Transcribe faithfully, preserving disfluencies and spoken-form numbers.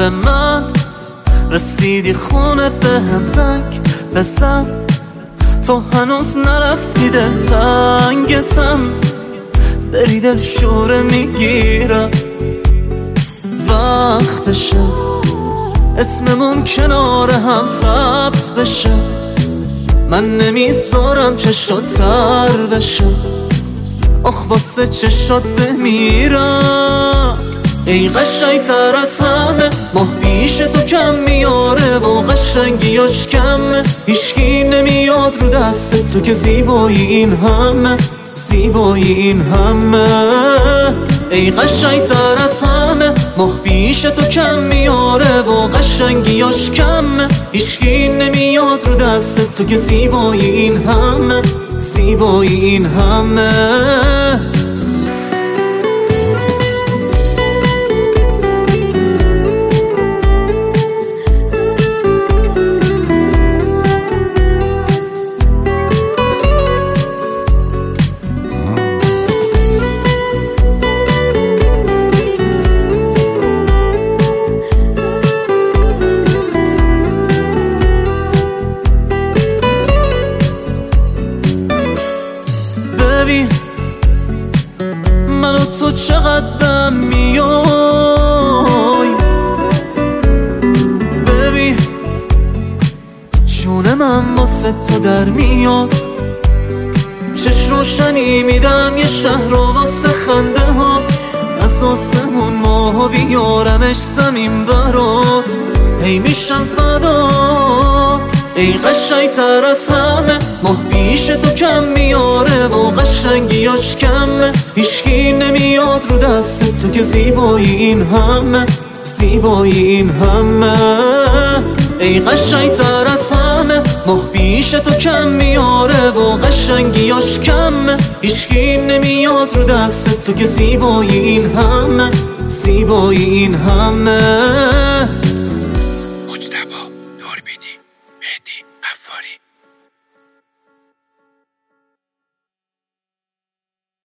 به من رسیدی خونه به هم زنگ بزن، تو هنوز نرفتی دل تنگتم، بری دل شوره میگیرم. وقتشه اسممون کنار هم ثبت بشه، من نمیذارم چشات تر بشه، آخ واسه چشات بمیرم. ای قشنگ تر از همه، ماه پیش تو کم میاره و قشنگیاش کمه، هیچکی نمیاد رو دست تو که زیبایی این همه، زیبایی این همه. ای قشنگ تر از همه، ماه پیش تو کم میاره و قشنگیاش کمه، هیچکی نمیاد رو دست تو که زیبایی این همه، زیبایی این همه. من و تو چقدر میای، ببین جون من واسه تو در میاد، چش روشنی میدم یه شهر رو واسه خنده هات، از آسمون ماه بیارمش زمین برات، هی میشم فدات. ای قشنگ تر از همه، ماه پیش تو کم میاره و قشنگیاش کمه، هیچکی نمیاد رو دست تو که زیبایی این همه، زیبایی این همه. ای قشنگ تر از همه، ماه پیش تو کم میاره و قشنگیاش کمه، هیچکی نمیاد رو دست تو که زیبایی این همه، زیبایی این همه. مجتبی نوربیدی مهدی قفاری.